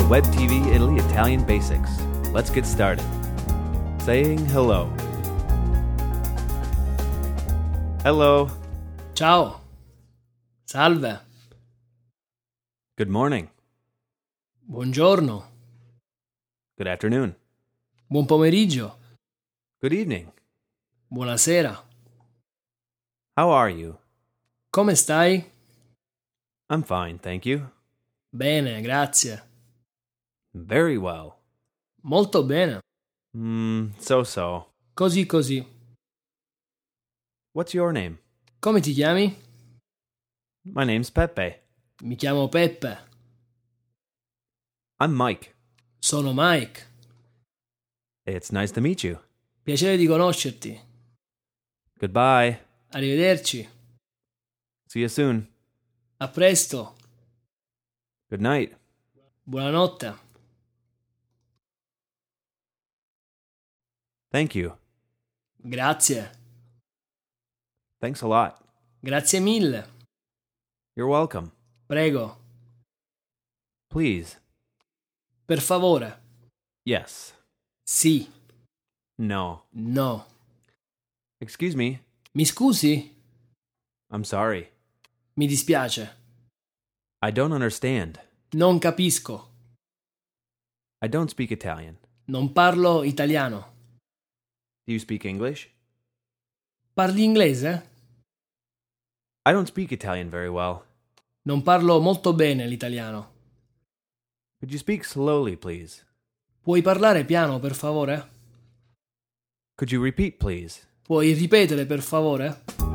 Web TV Italy Italian Basics. Let's get started. Saying hello. Hello. Ciao. Salve. Good morning. Buongiorno. Good afternoon. Buon pomeriggio. Good evening. Buonasera. How are you? Come stai? I'm fine, thank you. Bene, grazie. Very well. Molto bene. So. Così così. What's your name? Come ti chiami? My name's Pepe. Mi chiamo Peppe. I'm Mike. Sono Mike. It's nice to meet you. Piacere di conoscerti. Goodbye. Arrivederci. See you soon. A presto. Good night. Buonanotte. Thank you. Grazie. Thanks a lot. Grazie mille. You're welcome. Prego. Please. Per favore. Yes. Sì. No. No. Excuse me. Mi scusi? I'm sorry. Mi dispiace. I don't understand. Non capisco. I don't speak Italian. Non parlo italiano. Do you speak English? Parli inglese? I don't speak Italian very well. Non parlo molto bene l'italiano. Could you speak slowly, please? Puoi parlare piano, per favore? Could you repeat, please? Puoi ripetere, per favore?